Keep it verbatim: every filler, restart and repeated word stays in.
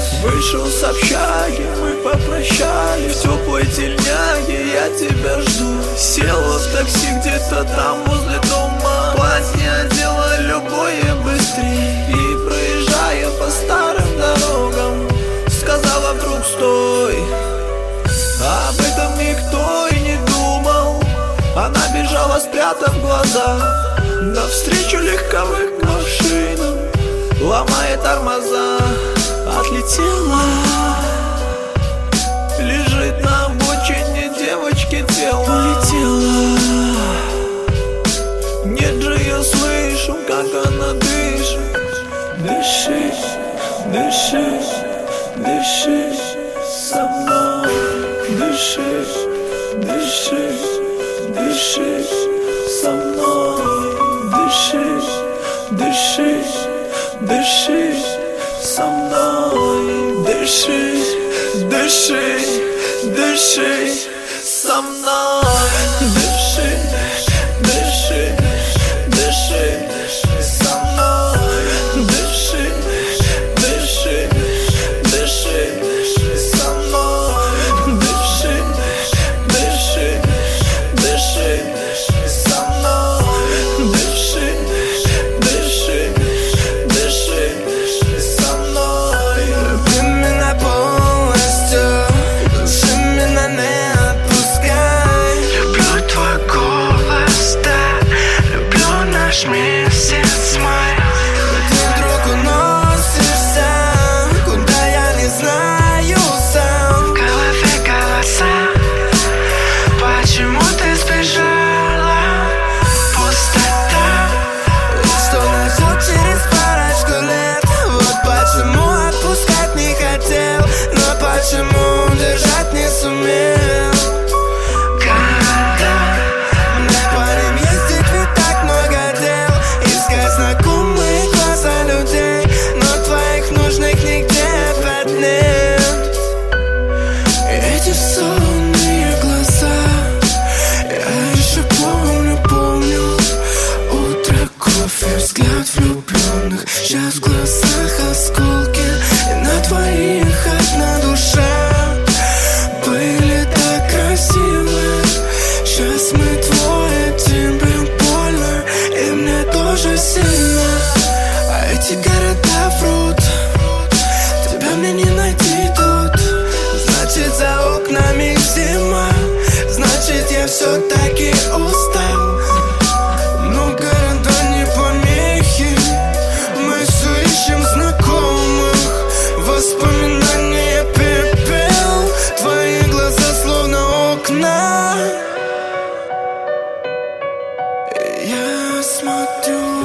Вышел с общаги, мы попрощались. В теплой тельняге я тебя жду. Села в такси где-то там возле дома. Платье одела любое быстрее. И проезжая по старым дорогам, сказала вдруг стой. Об этом никто и не думал. Она бежала, спрятав глаза, навстречу легковым машинам, ломая тормоза. Отлетела, лежит на обочине девочки тело. Улетела, нет же, я слышу, как она дышит. Дыши, дыши, дыши со мной. Дыши, дыши, дыши со мной. Дыши, дыши, дыши со мной. Дыши, дыши, дыши со мной. Дыши, дыши, дыши со мной. Дыши, дыши, дыши со мной. Дыши, дыши, дыши со мной. Дыши, дыши, дыши со мной. Люби меня полностью, души меня не отпускай. Люблю твой голос, да, люблю наш месяц май. Ты вдруг уносишься, куда я не знаю сам. В голове голоса, почему ты сбежала? Пустота, что нас ждет через парочку лет. Вот почему отпускать не хотел, но почему держать не сумел. Города, мне по ним ездить ведь так много дел. Искать знакомые глаза людей, но твоих нужных нигде опять нет. Эти сонные глаза, я еще помню, помню. Утро, кофе, взгляд влюбленных. Сейчас в глазах осколки, и на твоих одна душа. Были так красивы, сейчас мы двое, тебе больно, и мне тоже сильно. А эти города врут, тебя мне не найти тут. Значит, за окнами зима, значит, я все-таки устал. Но города не помехи, мы все ищем знакомых. Воспоминания пепел, твои глаза словно окна. Я смотрю